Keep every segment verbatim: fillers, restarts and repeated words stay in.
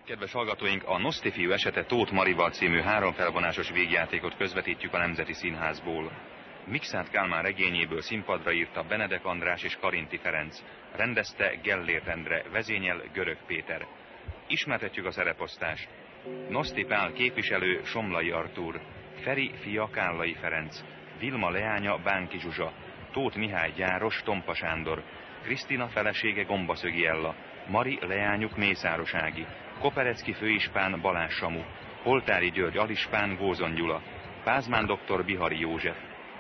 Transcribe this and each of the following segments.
Kedves hallgatóink, a Noszti fiú esete Tóth Marival című háromfelvonásos végjátékot közvetítjük a Nemzeti Színházból. Mikszáth Kálmán regényéből színpadra írta Benedek András és Karinti Ferenc, rendezte Gellért Endre, vezényel Görög Péter. Ismertetjük a szereposztást. Noszti Pál képviselő Somlai Artúr, Feri fia Kállai Ferenc, Vilma leánya Bánki Zsuzsa, Tóth Mihály gyáros Tompa Sándor, Krisztina felesége Gombaszögi Ella, Mari leányuk Mészáros Ági, Koperecki főispán Balázs Samu, Poltári György alispán Gózon Gyula, Pázmán doktor Bihari József,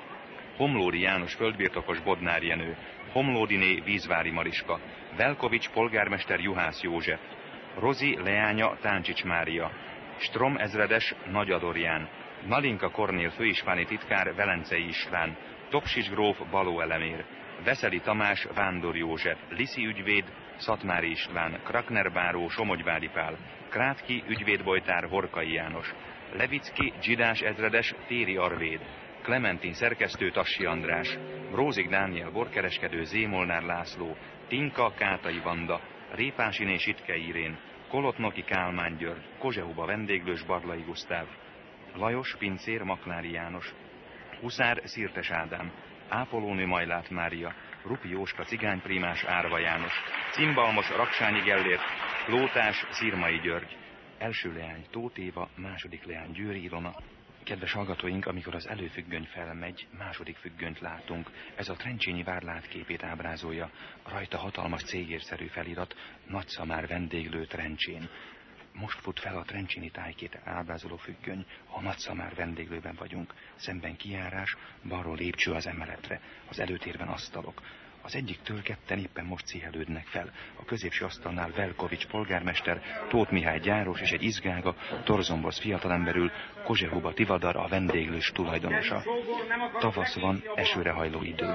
Homlódi János földbirtokos Bodnár Jenő, Homlódiné Vízvári Mariska, Velkovics polgármester Juhász József, Rozi leánya Táncsics Mária, Strom ezredes Nagy Adorján, Nalinka Kornél főispáni titkár Velencei István, Topsics gróf Baló Elemér, Veszeli Tamás Vándor József, Liszi ügyvéd Szatmári István, Krakner báró Somogyvári Pál, Krátki ügyvédbojtár Horkai János, Levicki Dzsidás ezredes Téri Arvéd, Klementin szerkesztő Tassi András, Brózik Dániel borkereskedő Zémolnár László, Tinka Kátai Vanda, Répásiné Sitke Irén, Kolotnoki Kálmán György, Kozsehuba vendéglős Barlai Gusztáv, Lajos pincér Maklári János, Huszár Szirtes Ádám, Ápolónő Majlát Mária, Rupi Jóska cigányprímás Árva János, Cimbalmos Raksányi Gellért, Lótás Szirmai György, első leány Tóth Éva, második leány Győri Ilona. Kedves hallgatóink, amikor az előfüggöny felmegy, második függönyt látunk. Ez a Trencsényi vár látképét ábrázolja. Rajta hatalmas cégérszerű felirat, Nagyszamár vendéglő Trencsén. Most fut fel a Trencsényi tájkét ábrázoló függöny, a Nagyszamár vendéglőben vagyunk. Szemben kijárás, balról lépcső az emeletre, az előtérben asztalok. Az egyiktől ketten éppen most cihelődnek fel. A középső asztalnál Velkovics polgármester, Tóth Mihály gyáros és egy izgága, Torzombosz fiatalemberül, Kozsehuba Tivadar a vendéglős tulajdonosa. Tavasz van, esőre hajló idő.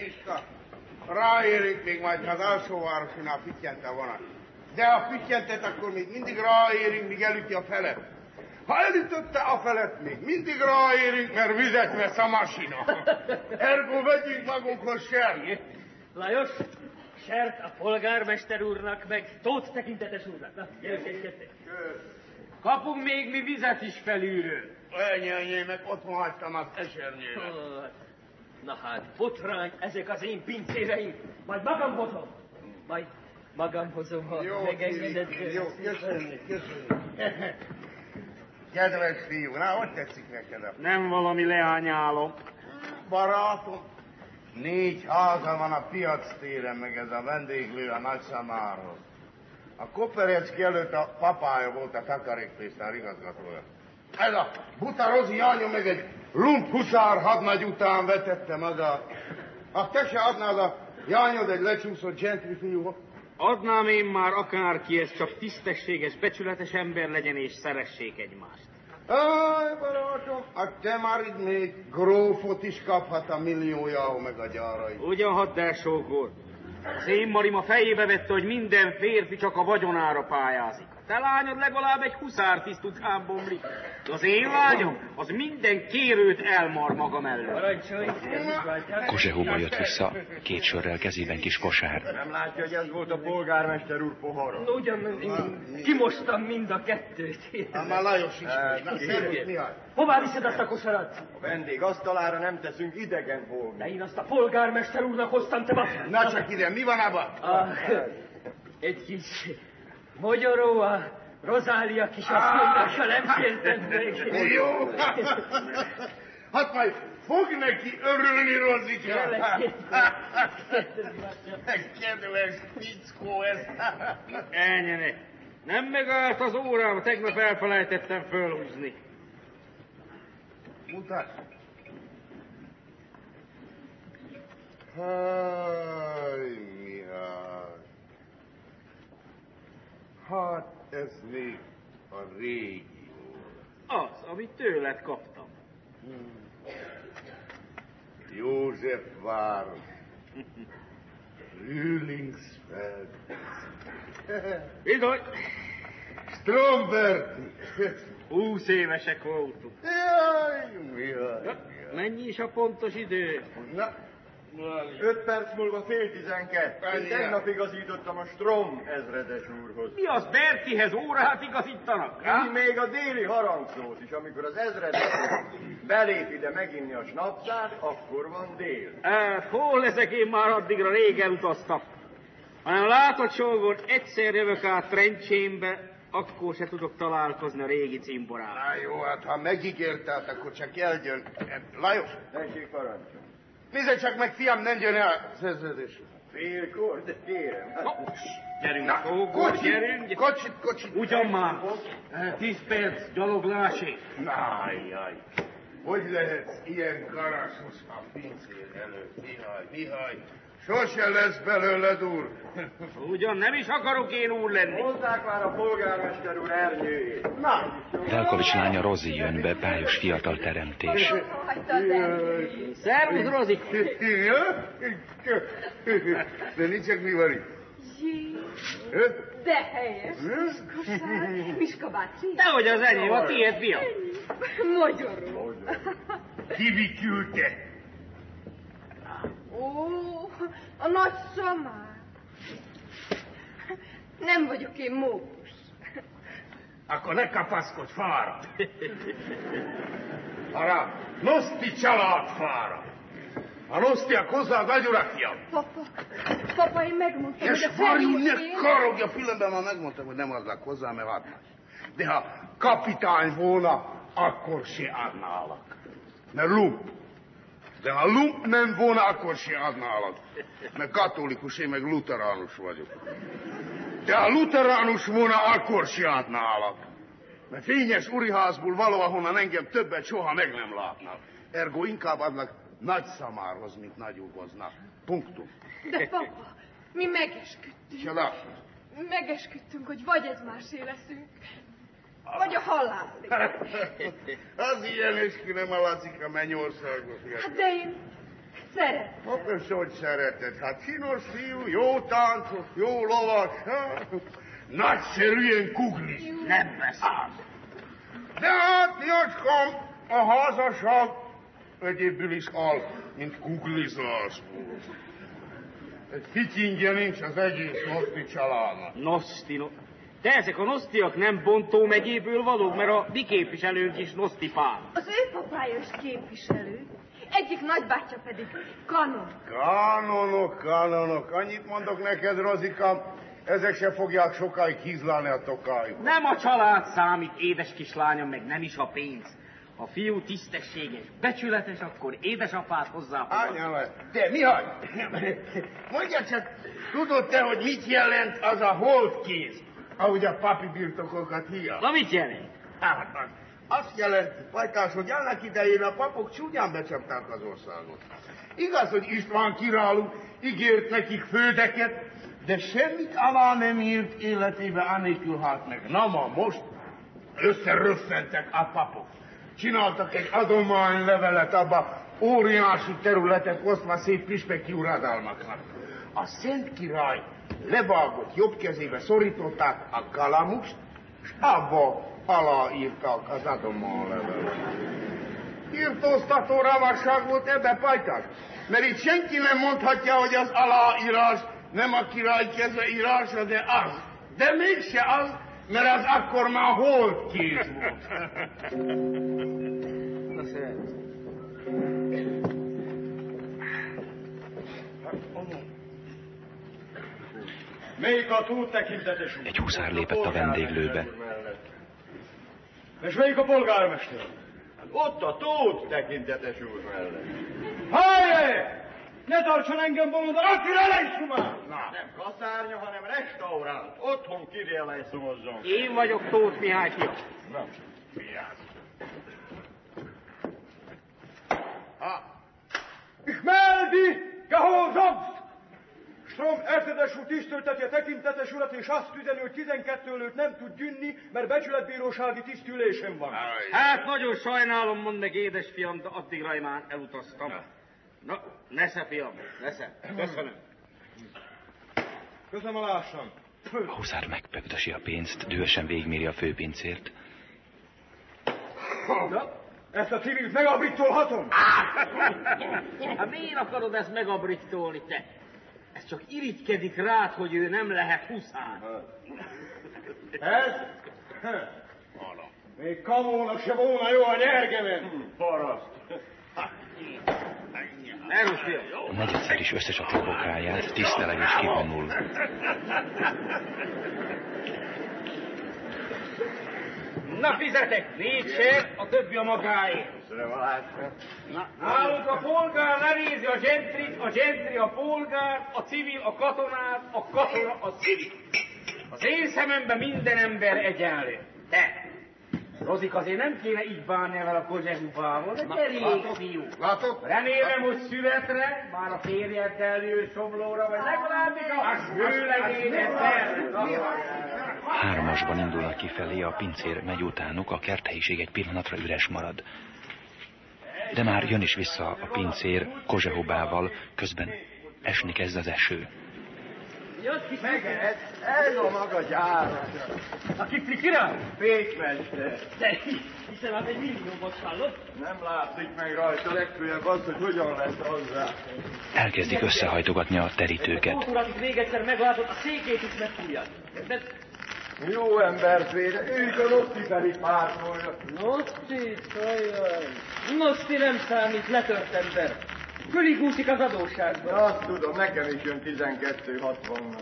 Ráérik még majd, ha az alsóvárosinál pittyente a vonat. De ha pittyentet, akkor még mindig ráérünk, míg elüti a felet. Ha elütötte a felet, még mindig ráérünk, mert vizet vesz a masina. Ergo vegyünk magunkhoz sert. Lajos, sert a polgármester úrnak, meg Tóth tekintetes úrnak. Na, gyerünk egy-kettő. Kapunk még mi vizet is felülről. Ennyi, ennyi, meg otthon hagytam az esernyőre. Oh, na hát, botrány, ezek az én pincéreim. Majd magam hozom. Majd magam hozom, ha megengedett. Jó, köszönjük, köszönjük. Kedves fiú, na, hogy tetszik neked a... Nem valami leányálom. Barátom, négy háza van a piac téren, meg ez a vendéglő a Nagyszamárhoz. A Koperecki előtt a papája volt a takarékpénztár igazgatója. Ez a buta Rozi anyja meg egy lump huszár hadnagy után vetette maga. Ha te se adnád a jányod egy lecsúszott gentry fiú. Adnám én már akárki, ez csak tisztességes, becsületes ember legyen és szeressék egymást. Áj, barátom, hát te már itt még grófot is kaphat a milliójához meg a gyárai. Ugyan hadd el, sógor. Az én Marim a fejébe vette, hogy minden férfi csak a vagyonára pályázik. Te lányod legalább egy huszártiszt után bomlik. De az én lányom, az minden kérőt elmar maga mellett. Parancsolj! Kozsehuba jött vissza, két sörrel kezében kis kosár. Nem látja, hogy ez volt a polgármester úr pohara? Ugyan, kimostam mind a kettőt. Hát már Lajos is. Hová viszed azt a kosarat? A vendég asztalára nem teszünk idegen volna. De én azt a polgármester úrnak hoztam, te baszol. Na csak ide, mi van abban? Ah, egy kis mogyoró, a Rozália kisasszonynak, ha nem kérted meg. Jó. Hát majd fog neki örülni, Rozika. Kedves fickó ez. Elnyene. Nem megállt az órám, tegnap elfelejtettem fölhúzni. Mutasd. Háj, Mihály. Hát ez még a régi óra. Az, amit tőled kaptam. Hmm. József város. Rülingsfeld. Bizony. Stromberti. Húsz évesek voltunk. Jaj, Mihály. Ja, mennyi is a pontos idő? Na, Öt perc múlva fél tizenkett. Én tegnap igazítottam a Strom ezredes úrhoz. Mi az, Bertihez órát igazítanak? Így még a déli harangszót is, amikor az ezredes belép ide meginni a snapszát, akkor van dél. Hát, hol leszek én már addigra, rég elutaztam. Hanem látod, sógor, egyszer jövök át Trencsénbe, akkor se tudok találkozni a régi cimborával. Na jó, hát ha megígértelt, akkor csak eljön. Lajos! Tessék parancsol. Nézze csak meg, fiam, nem jön el szerződés. Félkor, de kérem. No, gyerünk, sógor, kocsit, gyerünk. Kocsit, kocsit. Ugyan már. Tíz perc, gyaloglásé. Nájjaj. Hogy lehetsz ilyen karaszos a pincér előtt, Mihály, Mihály? Sose lesz belőled úr. Ugyan nem is akarok én úr lenni. Hozzák már a polgármester úr ernyőjét. Na! Velkovics lánya Rozi jön be, bájos fiatal teremtés. Szervusz, Rozi. De nincs csak mi van itt. Jé, de helyes. Miskosár. Miska bácsi. Dehogy az enyém, a tiéd, fiam. Magyarul. Kivi küldte? Ó, a nagy szamár. Nem vagyok én mókus. Akkor ne kapaszkodj, fára. Arra, Noszti család fára. A Nosztiak hozzád agyurak, fiam. Papa, papa, én megmondtam, És hogy a Fari ne felhívni... karogja, filmben már megmondtam, hogy nem adlak hozzá, mert hát. De ha kapitány volna, akkor se adnálak. Mert lump. De ha lump nem volna, akkor se adnálak. Mert katolikus, én meg luteránus vagyok. De ha luteránus volna, akkor se adnálak. Mert fényes uriházból való, ahonnan engem többet soha meg nem látnak. Ergo inkább adlak nagy szamárhoz, mint nagy ugoznak. Punktum. De papa, mi megesküdtünk. Csoda. Megesküdtünk, hogy vagy ez másé leszünk, vagy a halálig. Az ilyen eskü nem alatszik a mennyországba. Hát de én szeretem. Hát és hogy szereted? Hát csinos fiú, jó táncos, jó lovas. Hát, nagyszerűen kuglis. Nem beszél. De hát, Jacskám, a házasság egyébül is al, mint kuglizásból. Egy fityingje nincs az egész Noszti családnak. Noszti, no... De ezek a nosztiak nem Bontó megyéből valók, mert a mi képviselőnk is Noszti Pál. Az ő papája is képviselő, egyik nagybátyja pedig kanon. Kanonok, kanonok. Annyit mondok neked, Rozikám, ezek se fogják sokáig hízlálni a tokájuk. Nem a család számít, édes kislányom, meg nem is a pénz. A fiú tisztességes, becsületes, akkor édesapát hozzá. Ányám, te, Mihály, mondja csak, tudod te, hogy mit jelent az a holdkéz, ahogy a papi birtokokat hívja? Na mit jelent? Hát, az, azt jelenti, Pajtás, hogy annak idején a papok csúnyán becsapták az országot. Igaz, hogy István király ígért nekik földeket, de semmit alá nem írt életébe, anélkül halt meg. Na ma most összeröffentek a papok. Csináltak egy adománylevelet abba, óriási területet osztva szép püspöki uradalmaknak. A Szent Király levágott jobb kezébe szorították a kalamust, és abba aláírtak az adománylevelet. Írtóztató ravasság volt ebbe, Pajtás, mert itt senki nem mondhatja, hogy az aláírás nem a király keze írása, de az. De mégse az, mert az akkor már holdkéz volt. Na szeret. Melyik a túl tekintetes úr? Egy huszár lépett a vendéglőbe. És melyik a polgármester? Hát ott a tót tekintetes úr mellett. Hajjaj! Ne tartson engem bolond, akire lejszumál! Na, nem kaszárnya, hanem restaurant. Otthon kirje lejszumozzon. Én vagyok Tóth Mihály fia. Na, vigyázz. Ha. Ich melde die Gehorsams! Strom ertedes úr tisztölteti a tekintetes urat, és azt üzeni, hogy tizenkettő előtt nem tud gyűnni, mert becsületbírósági tisztülésen van. Hát nagyon sajnálom, mondd meg, édesfiam, de addigra én már elutaztam. Na, nesze, fiam, nesze. Köszönöm. Köszönöm a lássam. A huszár megpögdösi a pénzt, dühösen végigméri a főpincért. Na, Ezt a civilt megabrítolhatom? Hát miért akarod ezt megabrítolni, te? Ez csak irigykedik rád, hogy ő nem lehet huszár. Ez? Még kamónak se volna jó a nyergemen. Paraszt. A negyedszer is összecsapja a bokáját, tiszteleg és kivonul. Na fizetek, négy sér, a többi a magáé. Nálunk a polgár lenézi a gentrit, a gentri a polgár, a civil a katonát, a katona a civil. Az én szememben minden ember egyenlő. Te, Rozik, azért nem kéne így bánni vele a kozsehubával, de elég fiú. Látod? Remélem, hogy születre, már a férjeddel jő Somlóra, vagy legalábbis a vőlegényeddel. Hármasban indulnak kifelé, a pincér megy utánuk, a kerthelyiség egy pillanatra üres marad. De már jön is vissza a pincér kozsehubával, közben esni kezd az eső. Meged, ez a maga gyára. A kifli király? Pékmester. De hiszen az egy milliómos hallott? Nem látszik meg rajta, legfőjebb az, hogy hogyan lesz hozzá. Elkezdik összehajtogatni a terítőket. A kultúr, akit még egyszer meglátott, a székét is megfújják. De... Jó embert véde, ők a Nosti pedig pártolja. Nosti, ajaj. Nosti nem számít, letört ember. Fülig úszik az adósságban. Azt tudom, nekem is jön tizenkettő hatvan.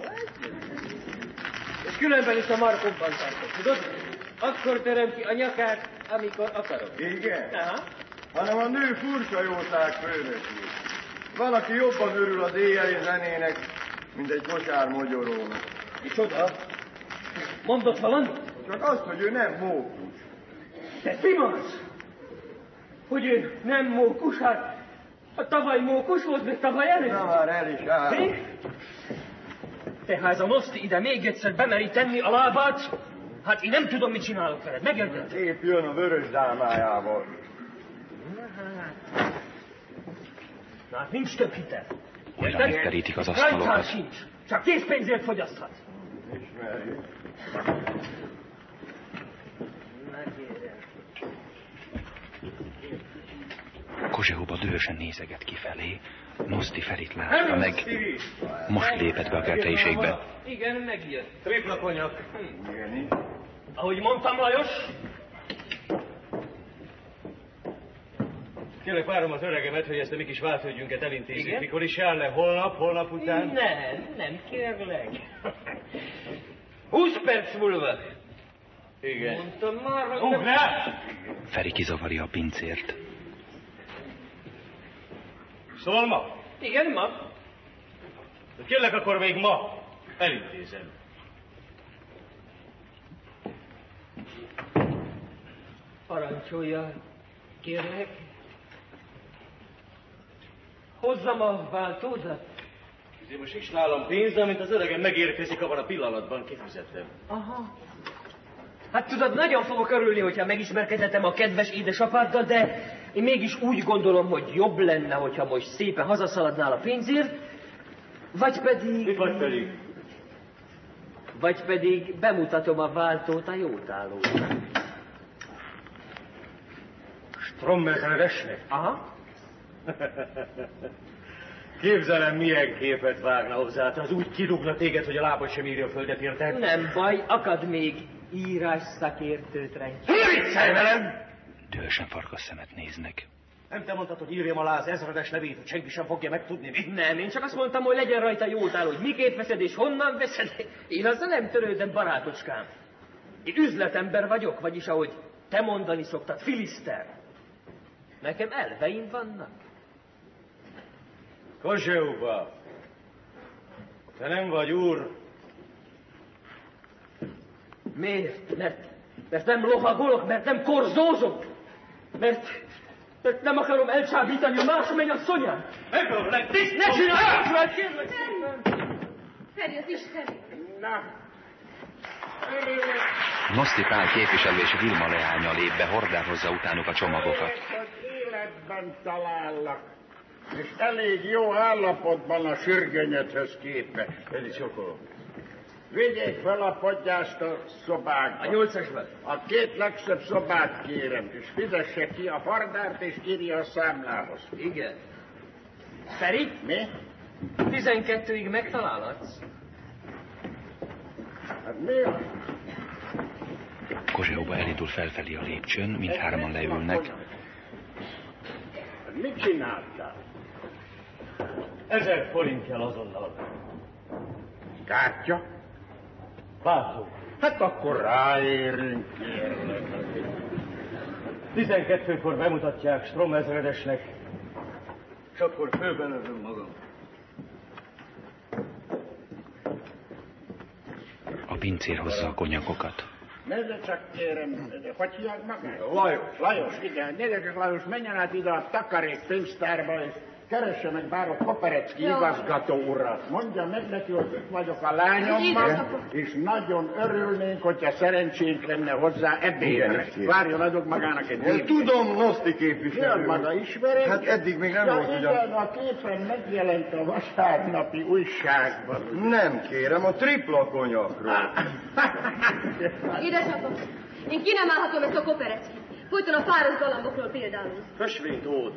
És különben is a markomban tartok, tudod? Akkor töröm ki a nyakát, amikor akarok. Igen? Aha. Hanem a nő furcsa jószág főnöki. Van, aki jobban örül az éjjeli zenének, mint egy kosár mogyorónak. Micsoda? Mondott valamit? Csak azt, hogy ő nem mókus. De mi az? Hogy ő nem mókus? Hát a tavaly mókus volt, még tavaly előtt. Na már el is áll. Mi? Te ha ez a Nosti ide még egyszer bemeri tenni a lábát, hát én nem tudom, mit csinálok veled. Megérted? Épp jön a vörös dámájával. Na hát. Na hát nincs több hitel. Újra megterítik az asztalokat. Rajtál sincs. Csak készpénzért fogyaszthat. Ismerjük. Kozsehuba dühösen nézeget kifelé, Nosti Ferit látta meg. Most lépett be a kerthelyiségbe. Igen, megjött. Tripla konyak. Igen. Ahogy mondtam, Lajos. Kérlek, várom az öregemet, hogy ezt a mi kis váltődjünket elintézzük. Igen? Mikor is jár le? Holnap, holnap után? Nem, nem kérlek. Húsz perc múlva. Igen. Mondtam már, hogy... Ugrál! Feri kizavarja a pincért. Szóval ma? Igen, ma. Kérlek, akkor még ma elintézem. Parancsolja, kérlek. Hozzam a váltózat. Azért most is nálam pénz, amint az öregem megérkezik, abban a pillanatban kifizettem. Aha. Hát tudod, nagyon fogok örülni, hogyha megismerkedhetem a kedves édesapáddal, de én mégis úgy gondolom, hogy jobb lenne, hogyha most szépen hazaszaladnál a pénzért, vagy pedig... Mit vagy pedig? Vagy pedig bemutatom a váltót a jótállónak. Strommelkeredesnek? Aha. Képzelem, milyen képet vágna hozzá, az úgy kirúgna téged, hogy a lábad sem írja a földet, érted? Nem baj, akad még írás szakértőt ránk. Viccelj velem! Dühösen farkas szemet néznek. Nem te mondtad, hogy írjam alá az ezredes nevét, hogy senki sem fogja megtudni, mi? Nem, én csak azt mondtam, hogy legyen rajta jótálló, hogy miként veszed és honnan veszed. Én azzal nem törődem, barátocskám. Én üzletember vagyok, vagyis ahogy te mondani szoktad, filiszter. Nekem elveim vannak. Kozseuba, te nem vagy úr. Miért? Mert, mert nem lovagolok, mert nem korzózok, mert, mert nem akarom elcsábítani a más mennyasszonyát. Ebből lett tiszt! Ne csinálj! Mert kérlek szépen! Feri az Isten! Na! Nosti Pál képviselő és Vilma leánya lép be, hordál hozzá utánuk a csomagokat. Életben talállak, és elég jó állapotban a sürgönyödhöz képest. Ez is okolom. Vigyék fel a podgyászt a szobákba. A nyolcasban. A két legszebb szobát kérem, és fizesse ki a fardárt, és írja a számlához. Igen. Feri? Mi? Tizenkettőig megtalálhatsz? Hát mi az? Kozseóba elindul felfelé a lépcsőn, mindhárman leülnek. Hát mit csináltál? Ezer forint kell azonnal. Kártya? Váltó. Hát akkor ráérünk, kérlek. Tizenkettőkor bemutatják Strom ezredesnek, és akkor főbelövöm magam. A pincér hozza a konyakokat. Nézze csak, kérem, hogy hívják magát? Lajos. Lajos, igen. Nézze csak, Lajos, menjen át ide a takarékpénztárba, és keresse meg bár a Koperecki igazgató urat. Mondja meg neki, hogy itt vagyok a lányommal, és nagyon örülnénk, hogyha szerencsénk lenne hozzá ebédre. Várjon, adok magának egy Én tudom, Noszti képviselő. Jön maga ismerem. Hát eddig még nem ja, volt ugyan. igen, a képen megjelent a vasárnapi újságban. Nem kérem, a tripla konyakról. Édesapám, én ki nem állhatom ezt a Kopereckit. Folyton a páros galambokról például. Ösvényt ód.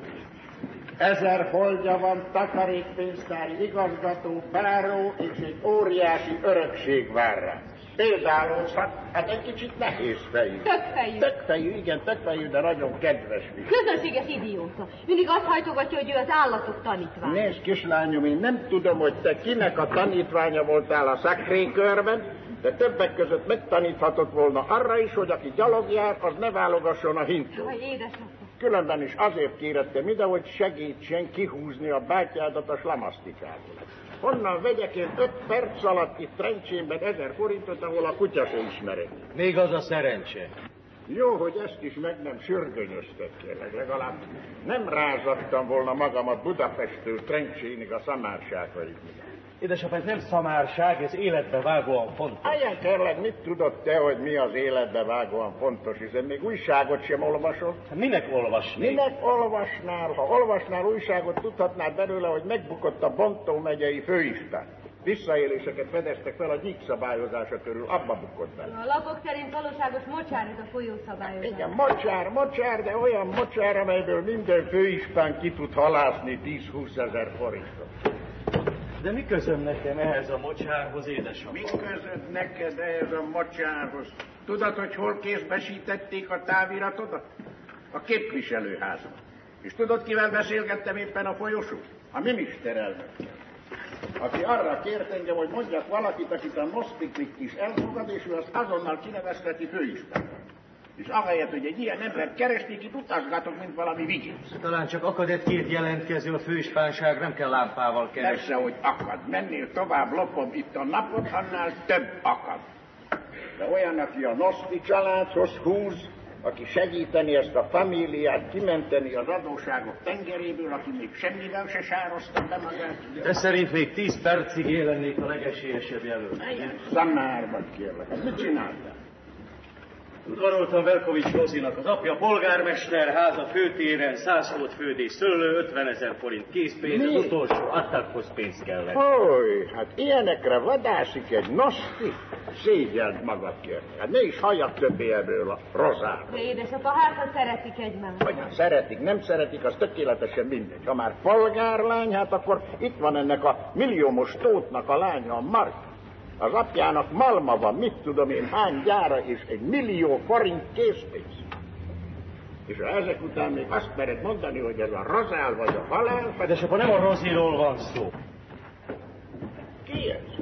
Ezer holdja van, takarékpénztári igazgató, báró, és egy óriási örökség vár rá. Például, hát egy kicsit nehéz fejű. Többfejű. Többfejű, igen, többfejű, de nagyon kedves fiú. Közönséges idióta. Mindig azt hajtogatja, hogy ő az állatok tanítványa. Nézd, kislányom, én nem tudom, hogy te kinek a tanítványa voltál a Sacré-Cœurben, de többek között megtaníthatott volna arra is, hogy aki gyalog jár, az ne válogasson a hintól. Jaj, édesapám. Különben is azért kérettem ide, hogy segítsen kihúzni a bátyádat a slamasztikából. Honnan vegyek én öt perc alatt itt Trencsénben ezer forintot, ahol a kutya se ismerek? Még az a szerencse. Jó, hogy ezt is meg nem sürgönyöztek, kérlek, legalább nem rázattam volna magamat Budapesttől Trencsénig a szamárságaig. Édesapám, ez nem szamárság, ez életbe vágóan fontos. Álljen, kérlek, mit tudod te, hogy mi az életbe vágóan fontos, hiszen még újságot sem olvasol? Hát minek olvasni? Minek olvasnál? Ha olvasnál újságot, tudhatnád belőle, hogy megbukott a Bontó megyei főispán. Visszaéléseket fedeztek fel a gyíkszabályozása körül, abba bukott bele. A lapok szerint valóságos mocsár ez a folyószabályozás. Igen, mocsár, mocsár, de olyan mocsár, amelyből minden főispán ki tud halászni tíz-húsz ezer forintot. De mi közöm nekem ehhez a mocsárhoz, édesapám? Mi között neked ehhez a mocsárhoz? Tudod, hogy hol kézbesítették a táviratodat? A képviselőházban. És tudod, kivel beszélgettem éppen a folyosón? A miniszterelnökkel. Aki arra kért engem, hogy mondjak valakit, akit a Noszpiklik is elfogad, és ő azt azonnal kinevezteti főispánra. És ahelyett, hogy egy ilyen embert keresnék, itt utazgatok, mint valami vigyész. Talán csak akad egy-két jelentkező a főispánság, nem kell lámpával keresni. Persze, hogy akad. Mennél tovább, lopom itt a napot, annál több akad. De olyan, aki a Noszpi családhoz húz, aki segíteni ezt a famíliát, kimenteni az adóságok tengeréből, aki még semmivel se sározta be magát. Ez szerint még tíz percig élennék a legesélyesebb jelölt. Szamárban kérlek. Hát mit csináltál? Udvaroltam Velkovics Rozinak, az apja polgármester, háza főtéren, száz hót fődés szőlő, ötvenezer forint készpénz, az utolsó attakhoz pénzt kellett. Hogy, hát ilyenekre vadászik egy Noszpi? Szégyeld magad, kérlek. Hát ne is halljak többé ebből a Rozáról. De édesapa, hát ha szeretik egymást. Hogyan szeretik, nem szeretik, az tökéletesen mindegy. Ha már polgárlány, hát akkor itt van ennek a milliómos Tóthnak a lánya, a Mark. Az apjának malma van, mit tudom én, hány gyára, és egy millió forint készpénz. És ha ezek után még azt mered mondani, hogy ez a Rozál vagy a halál... Édesapa, nem a Roziról van szó. Ki ez?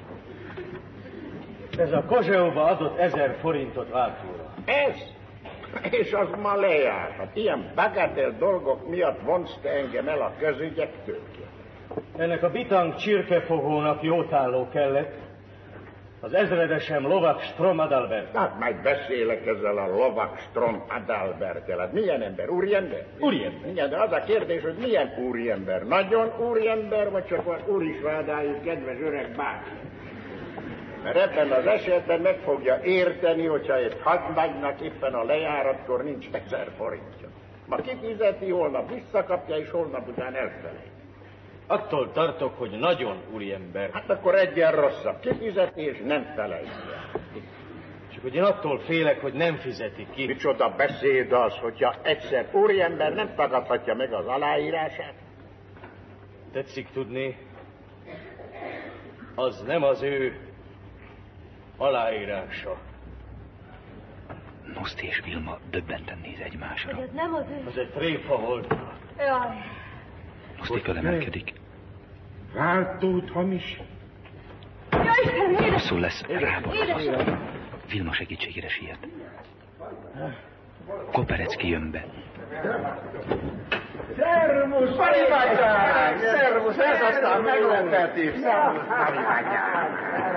Ez a Kozseóba adott ezer forintot váltóra. Ez? És az ma lejár. Hát ilyen bagatel dolgok miatt vonsz te engem el a közügyektől. Ennek a bitang csirkefogónak jótálló kellett, az ezredesem Lovak Strom Adalbert. Hát majd beszélek ezzel a Lovak Strom Adalberttel. Hát milyen ember? Úriember? Úriember. Igen, de az a kérdés, hogy milyen úriember? Nagyon úriember, vagy csak van úrisvádájú kedves öreg bácsi? Mert ebben az esetben meg fogja érteni, hogyha egy hadnagynak éppen a lejáratkor nincs ezer forintja. Ma kifizeti, holnap visszakapja, és holnap után elfelejt. Attól tartok, hogy nagyon úriember. Hát akkor egyen rosszabb kifizetés, nem felejtje. Csak hogy én attól félek, hogy nem fizetik ki. Micsoda beszéd az, hogyha egyszer úriember nem tagadhatja meg az aláírását? Tetszik tudni, az nem az ő aláírása. Noszti és Vilma döbbenten néz egymásra. Hogy ez nem az ő... Az egy tréfa volt. Jaj. Noszti fölemelkedik. Váltót hamis. Jaj, Istenem, édes... Rosszul lesz, ráborul. Édesem. Vilma segítségére siet. Koperecki jön be. Szervusz, Maribátyám! Szervusz, ez aztán meglepetés! Szervusz, Maribátyám!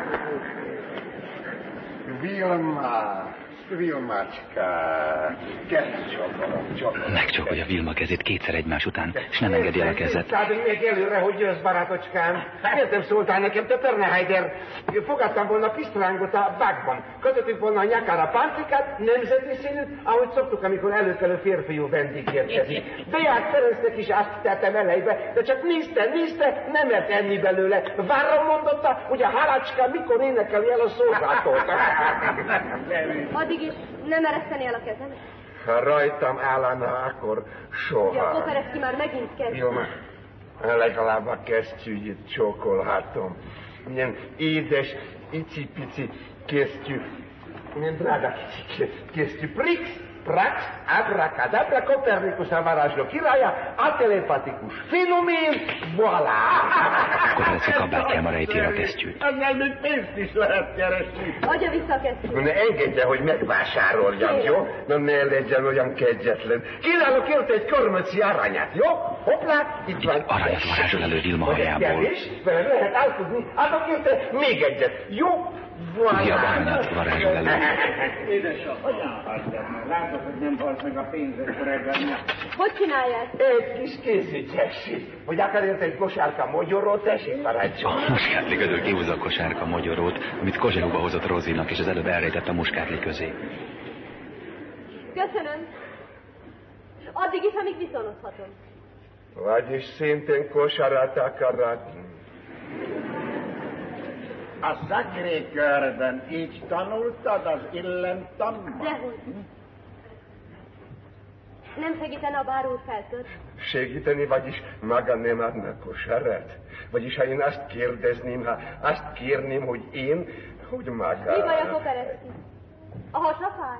Vilma, Vilmácska, kezdj csokolom, csokolom. Megcsókolja Vilma kezét kétszer egymás után, és nem engedi el a kezet. Szállj még előre, hogy jössz, barátocskám. Miért nem szóltál nekem, te Terneheider? Fogadtam volna a pisztrángot a bákban. Kötöttük volna a nyakára pártikát, nemzeti színűt, ahogy szoktuk, amikor előkelő férfiú vendég érkezik. Bejárt Ferencnek is azt tettem elejbe, de csak nézte, nézte, nem mert enni belőle. Várra mondotta, hogy a halácskám mikor énekeli el a szolgálatot. Addig is nem ereszteni el a kezem. Ha rajtam állana, akkor soha. Ugye a Koperecki már megint kezd. Jó, már legalább a kesztyűjét csókolhatom. Milyen édes, icipici kesztyű. Milyen drága kicsi kesztyű. Prix, prax, abracadabra, Kopernikus a varázsló királya, a telepatikus fenomén, voilà! Koperecki kabátjába rejti el a kesztyűt. Ezzel még pénzt is lehet keresni. Adja vissza a kesztyűt. Ne engedje, hogy megvásároljam, jó? Na ne legyen olyan kegyetlen. Kínálok érte egy körmöci aranyát, jó? Hoppá, itt van. Aranyat varázsol elő Vilma hajából. Vele lehet átudni, adok érte még egyet, jó? Újabb aranyat varázsol elő. Édesapám, látod, hogy nem halt meg a pénzet reggel. Hogy csinálja ezt? Egy kis készítessi. Hogy akar érte egy kosárka mogyorót, tessék parancsolni. A muskátli közül kihúzza a kosárka mogyorót, amit Kozsehúba hozott Rozinak, és az előbb elrejtett a muskátli közé. Köszönöm. Addig is, amíg viszonozhatom. Vagyis szintén kosarat akar adni. A Sacré-Cœurben így tanultad az illemtanban? Dehogy. Nem segítene a bár úr feltört? Segíteni, vagyis maga nem adna kosarat? Vagyis ha én azt kérdezném, ha azt kérném, hogy én, hogy maga... Mi baj a Koperecki? A hasa fáj?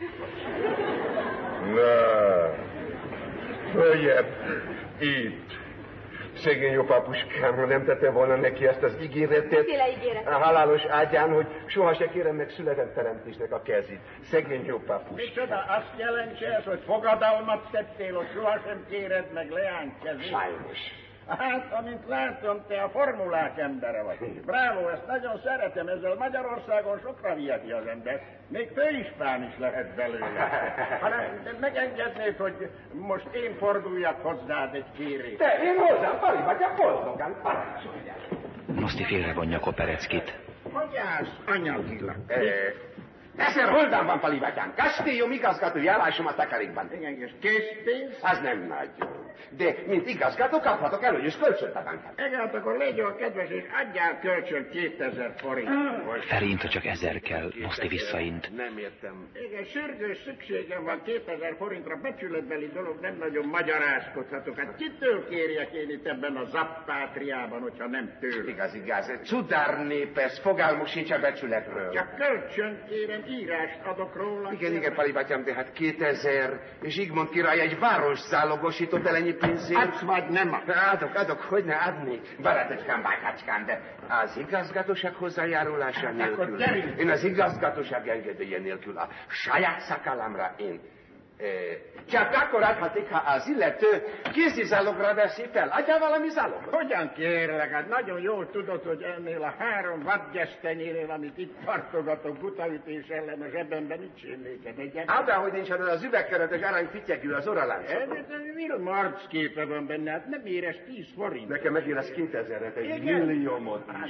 Na, följebb, itt. Szegény jó papuskám, ha nem tette volna neki ezt az ígéretet ígéret? a halálos ágyán, hogy soha se kérem meg született teremtésnek a kezét. Szegény jó papuskám. Micsoda, azt jelentse ez, hogy fogadalmat tettél, hogy sohasem kéred meg leány kezét? Sajnos. Hát, amint látom, te a formulák embere vagy. Bravo, ezt nagyon szeretem, ezzel Magyarországon sokra viheti az ember. Még főispán is lehet belőle. Hanem megengednéd, hogy most én forduljak hozzád egy kérés. Te, én hozzám, Pali vagy a boldogan, parancsoljál. Noszti félrevonja Kopereckit. Hogy állsz anyagilag? Ezer holdán van, Pali bátyám. Kastélyom igazgatói állásom a takarékban. Igen, és készpénz? Az nem nagy. De, mint igazgató, kaphatok előnyös kölcsönt a bankán. Igen, hát akkor légy olyan kedves, és adjál kölcsön kétezer forint. Felint, csak ezer kell, Noszti visszaint. Nem értem. Igen, sürgős szükségem van kétezer forintra, becsületbeli dolog, nem nagyon magyarázkodhatok. Hát kitől kérjek én itt ebben a zappátriában, hogyha nem tőle? Igaz, igaz. Cudár népesz, fogalmuk sincs a becsületről. Csak kölcsön kérem, írást adok róla. Igen, igen, Pali bátyám, de hát kétezer, és Zsigmond király egy város zálogosított el ennyi pénzért. Adsz vagy nem ad? Adok, adok, hogy ne adnék. Barátocskám, bátyácskám, de az igazgatóság hozzájárulása nélkül. Én az igazgatóság engedélye nélkül a saját szakállamra én csak akkor adhatik, ha az illető kézi zálogra veszi fel. Adjál valami zálogot? Hogyan kérlek? Hát nagyon jól tudod, hogy ennél a három vadgesztenyénél, amit itt tartogatok gutaütés ellen a zsebemben, mit csinálnék egyet? Hát, ahogy nincs, az az üvegkeretes arany fityegű az orraláncon. Vilma arc képe van benne, hát nem éres tíz forint. Nekem megér az kétezeret, egy milliómot is.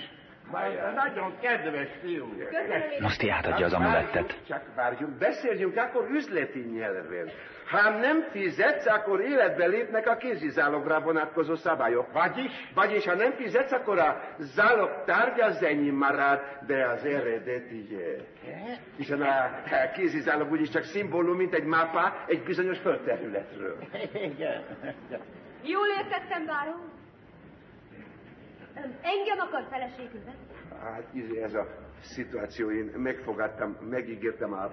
Nagyon kedves fiú. Noszti átadja az amulettet. Csak várjunk, beszéljünk akkor üzleti nyelven. Ha nem fizetsz, akkor életbe lépnek a kézizálogra vonatkozó szabályok. Vagyis? Vagyis, ha nem fizetsz, akkor a zálog tárgya az enyém marad, de az eredetiye. Hiszen a kézizálog úgyis csak szimbólum, mint egy mapa egy bizonyos földterületről. Igen. Jól értettem, bárom? Engem akar feleségül venni? Hát ez a szituáció, én megfogadtam, megígértem a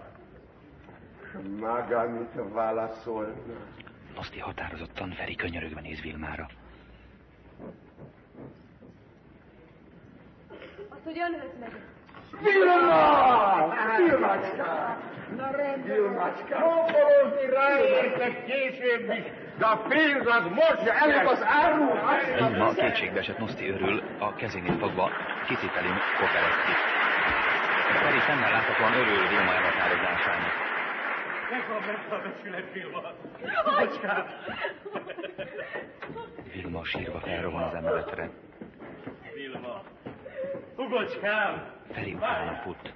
maga, mit válaszolna. Noszti határozottan, Feri könyörögve néz Vilmára. Azt, hogy önhöz megyek. Vilma! Vilmacska! Na rendben, Vilmacska! Csókolózni ráértek később is, de a pénz az most előbb az áru! Vilma kétségbe esett Noszti örül, a kezénél fogva kicipeli Kopereckit. Feri szemmel láthatóan örül Vilma elhatározásának. Megvan benne a becsület, Vilma. Vilmacska! Vilma sírva felrohan az emeletre. Vilma! Hugocskám! Feri utána fut.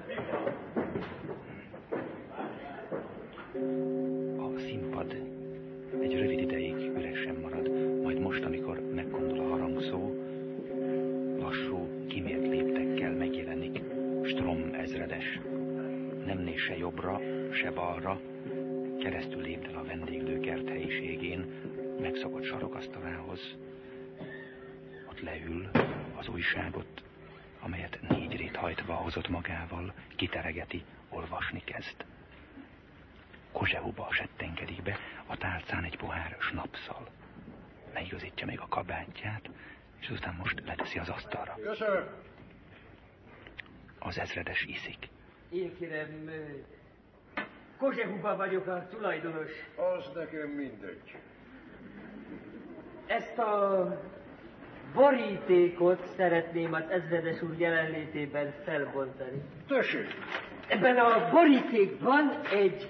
A színpad egy rövid ideig üresen marad, majd most, amikor megkondul a harangszó, lassú, kimért léptekkel megjelenik Strom ezredes. Nem néz se jobbra, se balra, keresztül lépdel a vendéglőkert helyiségén, megszokott sarokasztalához. Ott leül, az újságot, amelyet négy rét hajtva hozott magával, kiteregeti, olvasni kezd. Kozsehúba settenkedik be, a tálcán egy pohár snapszal. Leigazítja még a kabátját, és aztán most leteszi az asztalra. Köszönöm. Az ezredes iszik. Én kérem, Kozsehúba vagyok a tulajdonos. Az nekem mindegy. Ezt a borítékot szeretném az ezredes úr jelenlétében felbontani. Tessék! Ebben a borítékban egy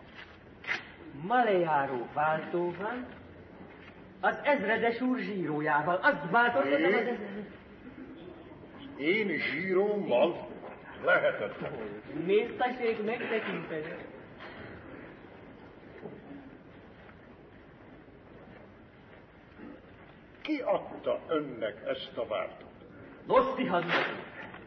malejáró váltó van, az ezredes úr zsírójával. Azt változtatom az ezredes. Én zsírommal? Lehetetlen. Méltaség megtekinteni. Ki adta önnek ezt a váltót? Noszti hadnagy.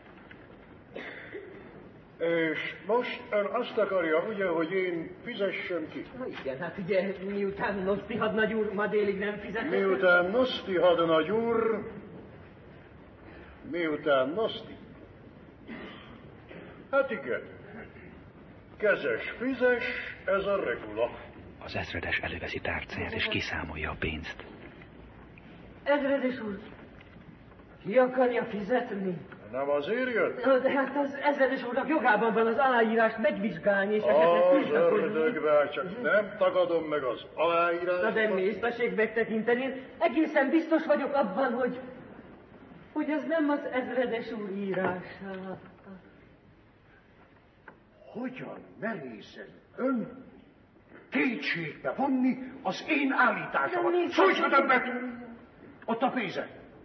És most ön azt akarja, ugye, hogy én fizessem ki? Na igen, hát ugye miután Noszti hadnagy úr ma délig nem fizetett. Miután Noszti hadnagy úr... Miután Noszti... Hát igen. Kezes fizes, ez a regula. Az ezredes előveszi tárcáját és kiszámolja a pénzt. Ezredes úr, ki akarja fizetni? Nem azért jött? Na, de hát az ezredes úrnak jogában van az aláírást megvizsgálni, és esetleg Az tiltakozni. ördögbe, csak nem tagadom meg az aláírást. Na de mészteség megtekinteni, én egészen biztos vagyok abban, hogy, hogy ez nem az ezredes úr írása. Hogyan merészen ön kétségbe vonni az én állításomat? Szólj se többet! Ott a pénze.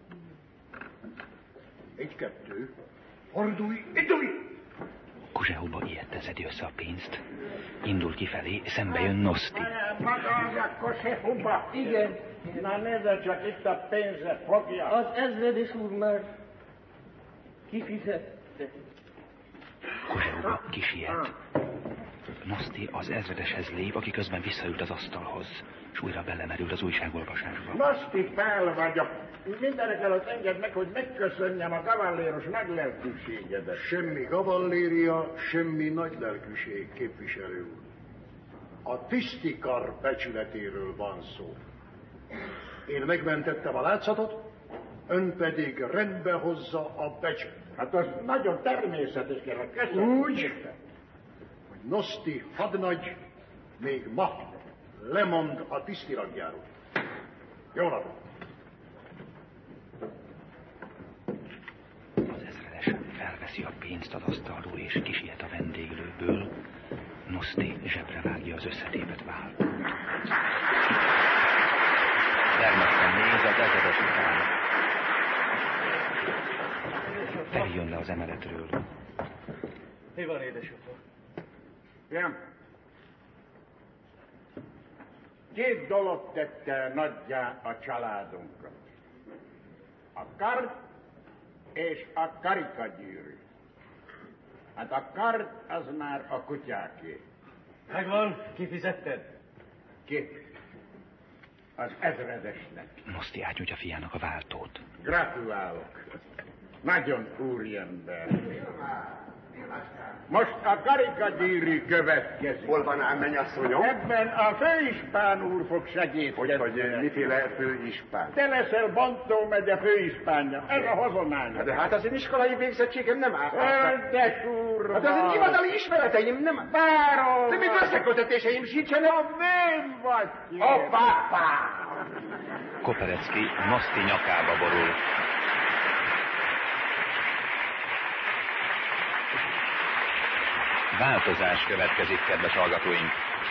Egy-kettő. Fordulj, indulj! Kozsehúba ilyette szedi össze a pénzt. Indul kifelé, szembe jön Noszti. Magadja Kozsehúba! Igen. Na nézze csak, itt a pénze, fogja! Az ezredes úr már kifizette. Kozsehúba kisiet. Noszti az ezredeshez lép, aki közben visszaült az asztalhoz, és újra belemerült az újságolvasásba. Noszti fel vagyok. Mindenek előtt engedd meg, hogy megköszönjem a gavalléros nagylelkűségedet. Semmi gavalléria, semmi nagylelkűség, képviselő úr. A tisztikar becsületéről van szó. Én megmentettem a látszatot, ön pedig rendbe hozza a becsületet. Hát az nagyon természetes, kérlek. Köszönöm. Úgy, hogy Noszti hadnagy még ma lemond a tisztiragjáról. Jó napot! Az ezredes felveszi a pénzt az asztalról és kisiet a vendéglőből. Noszti zsebre vágja az összetépet vált. Dermedten néz az ezredes után. Feri jön le az emeletről. Mi van, édesapa? Fiam, két dolog tette nagyjá a családunkat. A kard és a karikagyűrű. Hát a kard az már a kutyáké. Megvan, kifizetted? Ki? Az ezredesnek. Noszti átnyújtja fiának a váltót. Gratulálok. Nagyon úriember. Most a karikagyűrű következik. Hol van ám, mennyasszonyom? Ebben a főispán úr fog segíteni. Hogy, hogy miféle főispán? Te leszel Bontó megye főispánja. Ez a hozomány. De hát az én iskolai végzettségem nem áll. Hölgyek úr! Hát az én hivatali ismereteim nem... Bárom! De még összekötetéseim sincsenek. A vén vagy ki! A pápá! Koperecki Noszti nyakába borul. Változás következik, kedves hallgatóink.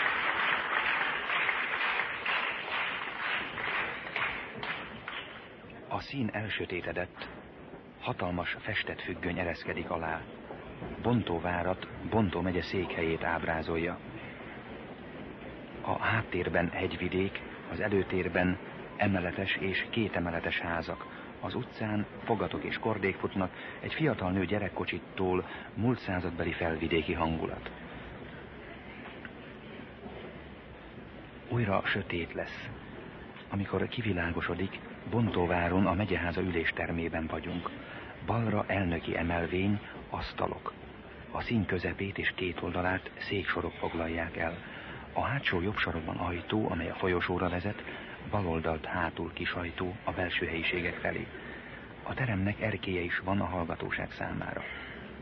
A szín elsötétedett, hatalmas festett függöny ereszkedik alá. Bontó várat, Bontó megye székhelyét ábrázolja. A háttérben hegyvidék, az előtérben emeletes és kétemeletes házak. Az utcán fogatok és kordék futnak, egy fiatal nő gyerekkocsitól múlt századbeli felvidéki hangulat. Újra sötét lesz. Amikor kivilágosodik, Bontóváron a megyeháza üléstermében vagyunk. Balra elnöki emelvény, asztalok. A szín közepét és két oldalát széksorok foglalják el. A hátsó jobb sarokban ajtó, amely a folyosóra vezet, baloldalt hátul kis ajtó a belső helyiségek felé. A teremnek erkélye is van a hallgatóság számára.